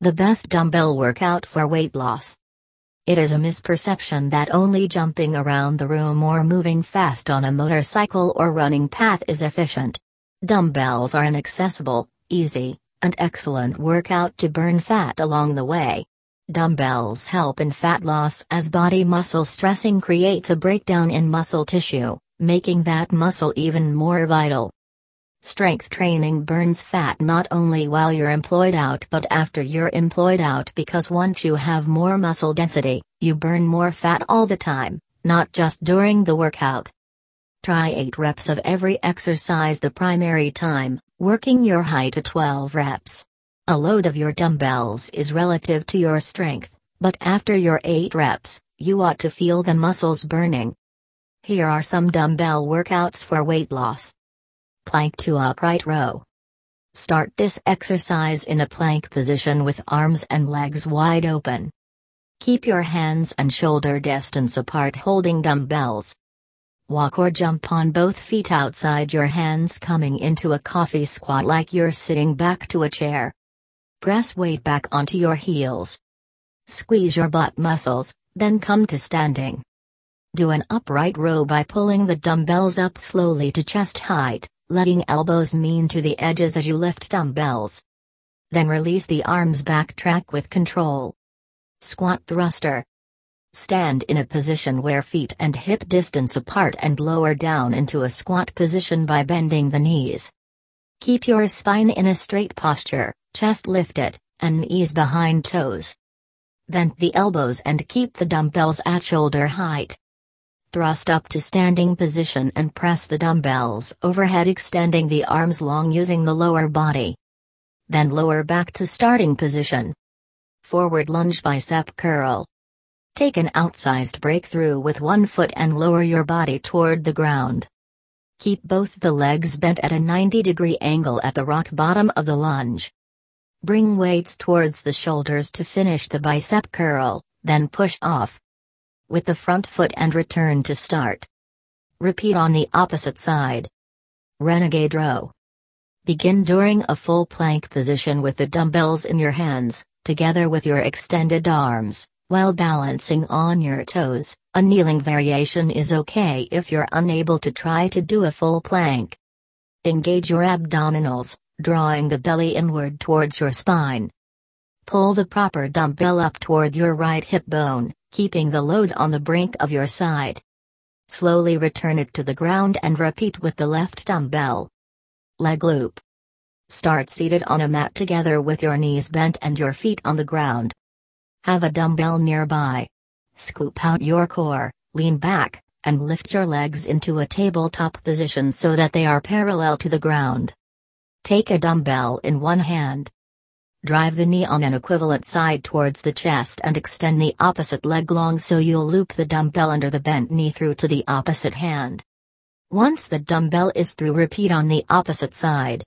The best dumbbell workout for weight loss. It is a misperception that only jumping around the room or moving fast on a motorcycle or running path is efficient. Dumbbells are an accessible, easy, and excellent workout to burn fat along the way. Dumbbells help in fat loss as body muscle stressing creates a breakdown in muscle tissue, making that muscle even more vital. Strength training burns fat not only while you're employed out but after you're employed out, because once you have more muscle density, you burn more fat all the time, not just during the workout. Try 8 reps of every exercise the primary time, working your height to 12 reps. A load of your dumbbells is relative to your strength, but after your 8 reps, you ought to feel the muscles burning. Here are some dumbbell workouts for weight loss. Plank to upright row. Start this exercise in a plank position with arms and legs wide open. Keep your hands and shoulder distance apart holding dumbbells. Walk or jump on both feet outside your hands, coming into a coffee squat like you're sitting back to a chair. Press weight back onto your heels. Squeeze your butt muscles, then come to standing. Do an upright row by pulling the dumbbells up slowly to chest height, letting elbows meet to the edges as you lift dumbbells. Then release the arms, backtrack with control. Squat thruster. Stand in a position where feet and hip distance apart and lower down into a squat position by bending the knees. Keep your spine in a straight posture, chest lifted, and knees behind toes. Bend the elbows and keep the dumbbells at shoulder height. Thrust up to standing position and press the dumbbells overhead, extending the arms long using the lower body. Then lower back to starting position. Forward lunge bicep curl. Take an outsized breakthrough with one foot and lower your body toward the ground. Keep both the legs bent at a 90-degree angle at the rock bottom of the lunge. Bring weights towards the shoulders to finish the bicep curl, then push off with the front foot and return to start. Repeat on the opposite side. Renegade row. Begin during a full plank position with the dumbbells in your hands, together with your extended arms, while balancing on your toes. A kneeling variation is okay if you're unable to try to do a full plank. Engage your abdominals, drawing the belly inward towards your spine. Pull the proper dumbbell up toward your right hip bone, keeping the load on the brink of your side. Slowly return it to the ground and repeat with the left dumbbell. Leg loop. Start seated on a mat together with your knees bent and your feet on the ground. Have a dumbbell nearby. Scoop out your core, lean back, and lift your legs into a tabletop position so that they are parallel to the ground. Take a dumbbell in one hand. Drive the knee on an equivalent side towards the chest and extend the opposite leg long so you'll loop the dumbbell under the bent knee through to the opposite hand. Once the dumbbell is through, repeat on the opposite side.